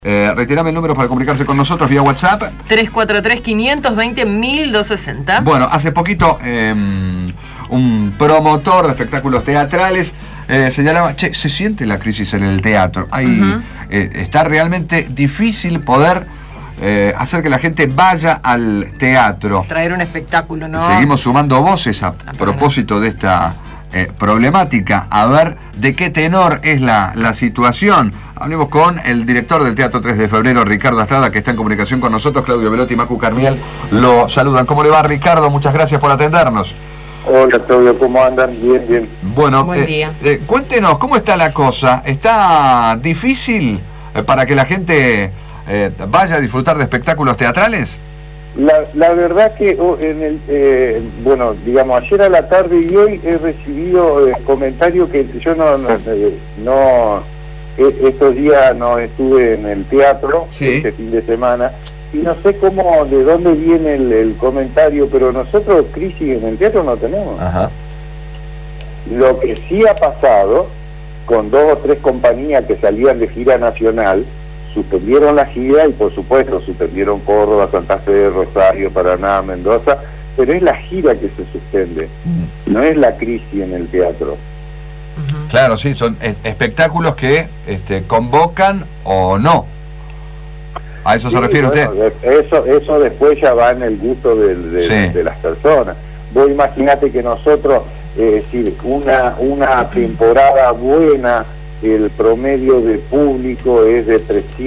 Reiterame el número para comunicarse con nosotros vía WhatsApp. 343-520-1260. Bueno, hace poquito un promotor de espectáculos teatrales señalaba, se siente la crisis en el teatro. Está realmente difícil poder hacer que la gente vaya al teatro. Traer un espectáculo, ¿no? Seguimos sumando voces a propósito de esta problemática, a ver de qué tenor es la situación. Hablemos con el director del Teatro 3 de Febrero, Ricardo Astrada, que está en comunicación con nosotros. Claudio Velotti y Macu Carmiel lo saludan. ¿Cómo le va, Ricardo? Muchas gracias por atendernos. Hola, Claudio, ¿cómo andan? Bien, bien. Bueno, buen día. Cuéntenos, ¿cómo está la cosa? ¿Está difícil para que la gente vaya a disfrutar de espectáculos teatrales? La verdad que bueno, digamos, ayer a la tarde y hoy he recibido comentarios que yo estos días no estuve en el teatro, sí, este fin de semana, y no sé de dónde viene el comentario, pero nosotros crisis en el teatro no tenemos. Ajá. Lo que sí ha pasado con 2 o 3 compañías que salían de gira nacional, suspendieron la gira y por supuesto suspendieron Córdoba, Santa Fe, Rosario, Paraná, Mendoza, pero es la gira que se suspende, no es la crisis en el teatro. Claro, sí, son espectáculos que convocan o no. ¿A eso se refiere usted? Eso después ya va en el gusto de las personas. Vos imaginate que nosotros, una temporada buena, el promedio de público es de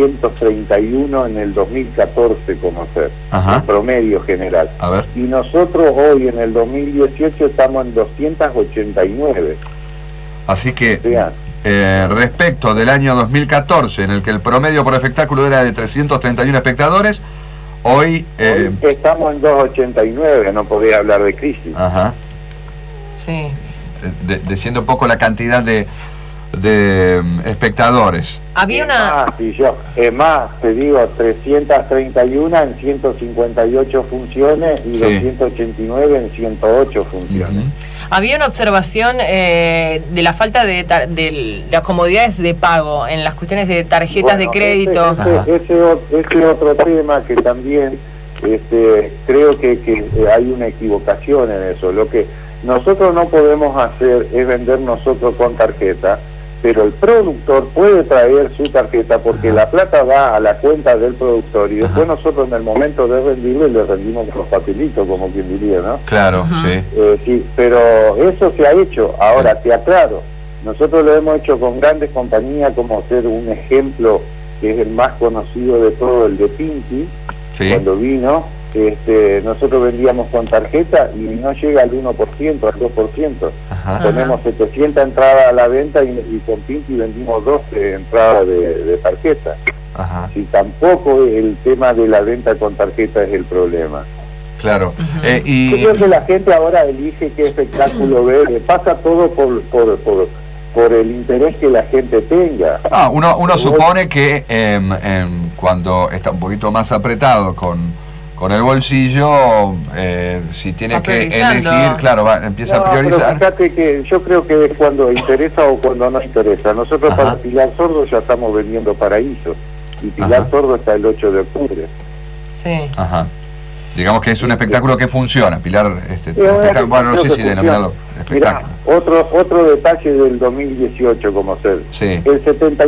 331 en el 2014, como ser, el promedio general. A ver. Y nosotros hoy en el 2018 estamos en 289. Así que, respecto del año 2014, en el que el promedio por espectáculo era de 331 espectadores, hoy estamos en 289, no podía hablar de crisis. Ajá. Sí. Diciendo un poco la cantidad de espectadores. Había es más, te digo, 331 en 158 funciones y 289 en 108 funciones. Había una observación de la falta de las comodidades de pago en las cuestiones de tarjetas de crédito. Ese otro tema que también creo que hay una equivocación en eso. Lo que nosotros no podemos hacer es vender nosotros con tarjeta, pero el productor puede traer su tarjeta porque la plata va a la cuenta del productor y después nosotros en el momento de rendirle le rendimos con los papelitos, como quien diría, ¿no? Claro, sí. Sí, pero eso se ha hecho. Ahora, te aclaro, nosotros lo hemos hecho con grandes compañías, como ser un ejemplo que es el más conocido de todo, el de Pinky, cuando vino. Nosotros vendíamos con tarjeta y no llega al 1%, al 2%. Ponemos 700 entradas a la venta y con Pinky vendimos 12 entradas de tarjeta. Si tampoco el tema de la venta con tarjeta es el problema. Claro. Creo que la gente ahora elige qué espectáculo ver, pasa todo por el interés que la gente tenga. Uno supone que cuando está un poquito más apretado con el bolsillo, si tiene que elegir, claro, empieza a priorizar. Pero fíjate que yo creo que es cuando interesa o cuando no interesa. Nosotros para Pilar Sordo ya estamos vendiendo Paraíso, y Pilar Sordo está el 8 de octubre. Sí. Digamos que es un espectáculo que funciona, Pilar, bueno, no sé si denominarlo espectáculo. Mirá, otro detalle del 2018 como ser. Sí. El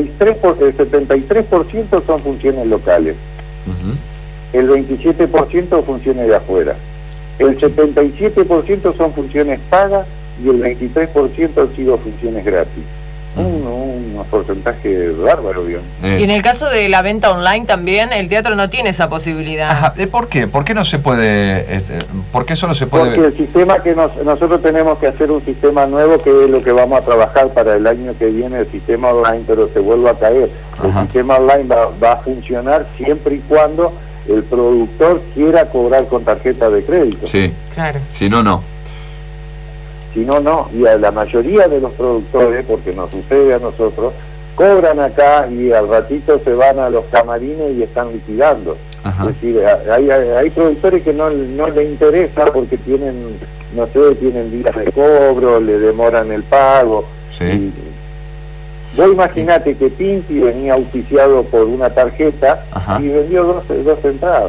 73% son funciones locales. El 27% funciones de afuera. El 77% son funciones pagas y el 23% han sido funciones gratis. Un porcentaje bárbaro, bien. Y en el caso de la venta online también, el teatro no tiene esa posibilidad. ¿Por qué? ¿Por qué no se puede? ¿Por qué solo se puede? Porque el sistema que nosotros tenemos que hacer un sistema nuevo, que es lo que vamos a trabajar para el año que viene, el sistema online, pero se vuelve a caer. El sistema online va a funcionar siempre y cuando el productor quiera cobrar con tarjeta de crédito. Sí, claro. Si no, no. Si no, no. Y a la mayoría de los productores, porque nos sucede a nosotros, cobran acá y al ratito se van a los camarines y están liquidando. Es decir, hay productores que no les interesa porque tienen días de cobro, le demoran el pago. Sí. Vos imaginate que Pinti venía auspiciado por una tarjeta y vendió dos entradas.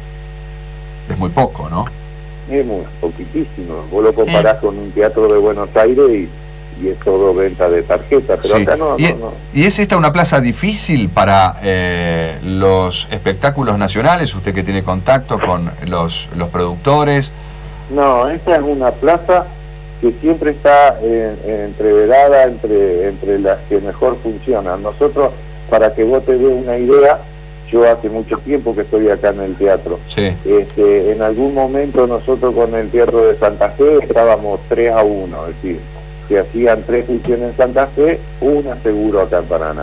Es muy poco, ¿no? Es muy poquitísimo. Vos lo comparás con un teatro de Buenos Aires y es todo venta de tarjetas, pero acá no. ¿Y es esta una plaza difícil para los espectáculos nacionales? Usted que tiene contacto con los productores. No, esta es una plaza que siempre está entreverada entre las que mejor funcionan. Nosotros, para que vos te des una idea, yo hace mucho tiempo que estoy acá en el teatro. Sí. En algún momento nosotros con el Teatro de Santa Fe estábamos 3-1, es decir, se hacían 3 funciones en Santa Fe, una seguro acá en Paraná.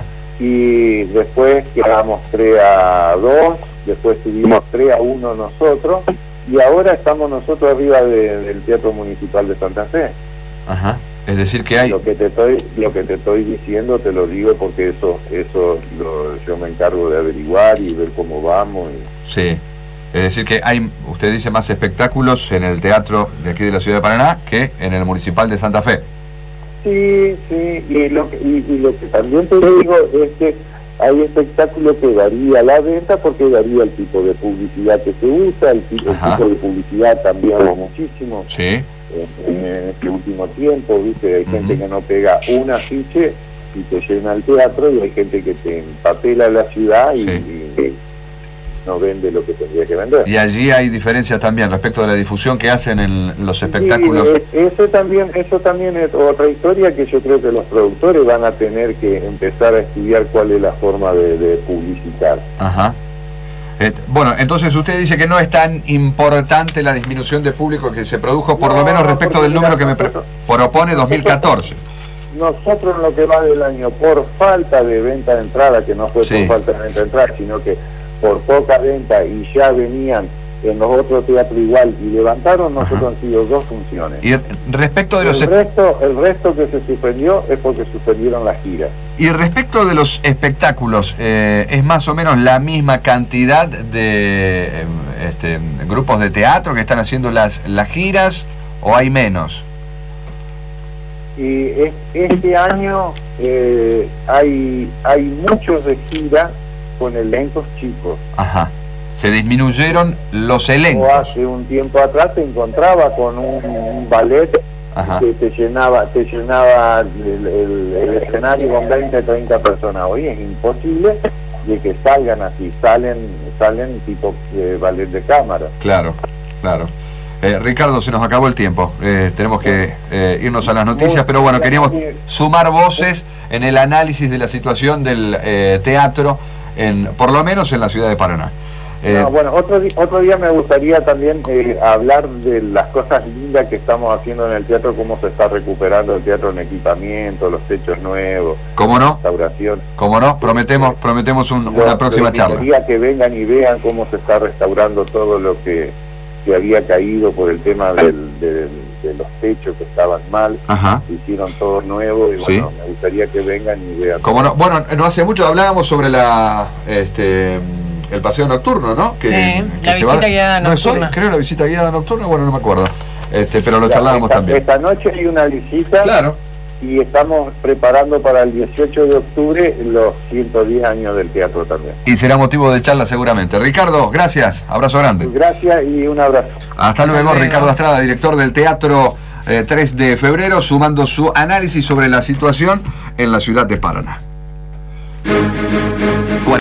Y después quedamos 3-2, después tuvimos 3-1 nosotros, y ahora estamos nosotros arriba del Teatro Municipal de Santa Fe. Es decir que hay... Lo que te estoy diciendo te lo digo porque eso yo me encargo de averiguar y ver cómo vamos. Sí, es decir que hay, usted dice, más espectáculos en el teatro de aquí de la ciudad de Paraná que en el Municipal de Santa Fe. Sí, y lo que también te digo es que hay espectáculos que varía la venta porque varía el tipo de publicidad que se usa, el tipo de publicidad cambiaba muchísimo. Sí. En este último tiempo, ¿viste? Hay gente que no pega un afiche y te llena el teatro, y hay gente que te empapela la ciudad y no vende lo que tendría que vender. Y allí hay diferencias también respecto de la difusión que hacen en los espectáculos. Eso también es otra historia que yo creo que los productores van a tener que empezar a estudiar cuál es la forma de publicitar. Bueno, entonces usted dice que no es tan importante la disminución de público que se produjo, por lo menos respecto del número que me propone 2014. Nosotros en lo que va del año, por falta de venta de entrada, que no fue por falta de venta de entrada, sino que por poca venta y ya venían en los otros teatros igual y levantaron, nosotros han sido 2 funciones. Y respecto de el resto que se suspendió es porque suspendieron las giras. Y respecto de los espectáculos, ¿es más o menos la misma cantidad de grupos de teatro que están haciendo las giras o hay menos? Y este año hay muchos de gira con elencos chicos. Se disminuyeron los elencos. Hace un tiempo atrás te encontraba con un ballet que te llenaba el escenario con 20, 30 personas. Hoy es imposible de que salgan así, salen tipo ballet de cámara. Claro. Ricardo, se nos acabó el tiempo, tenemos que irnos a las noticias, pero bueno, queríamos sumar voces en el análisis de la situación del teatro, por lo menos en la ciudad de Paraná. Bueno, otro día me gustaría también hablar de las cosas lindas que estamos haciendo en el teatro, cómo se está recuperando el teatro en equipamiento, los techos nuevos, ¿cómo no? Restauración. ¿Cómo no? Prometemos una próxima charla. Quería que vengan y vean cómo se está restaurando todo lo que había caído por el tema de los techos que estaban mal, se hicieron todos nuevos y bueno, me gustaría que vengan y vean. ¿Cómo no? Bueno, no hace mucho hablábamos sobre el paseo nocturno, ¿no? La visita guiada nocturna. Creo la visita guiada nocturna, bueno, no me acuerdo. Pero lo charlábamos también. Esta noche hay una visita. Claro. Y estamos preparando para el 18 de octubre los 110 años del teatro también. Y será motivo de charla seguramente. Ricardo, gracias. Abrazo grande. Gracias y un abrazo. Hasta luego, Ricardo Astrada, director del Teatro 3 de Febrero, sumando su análisis sobre la situación en la ciudad de Paraná.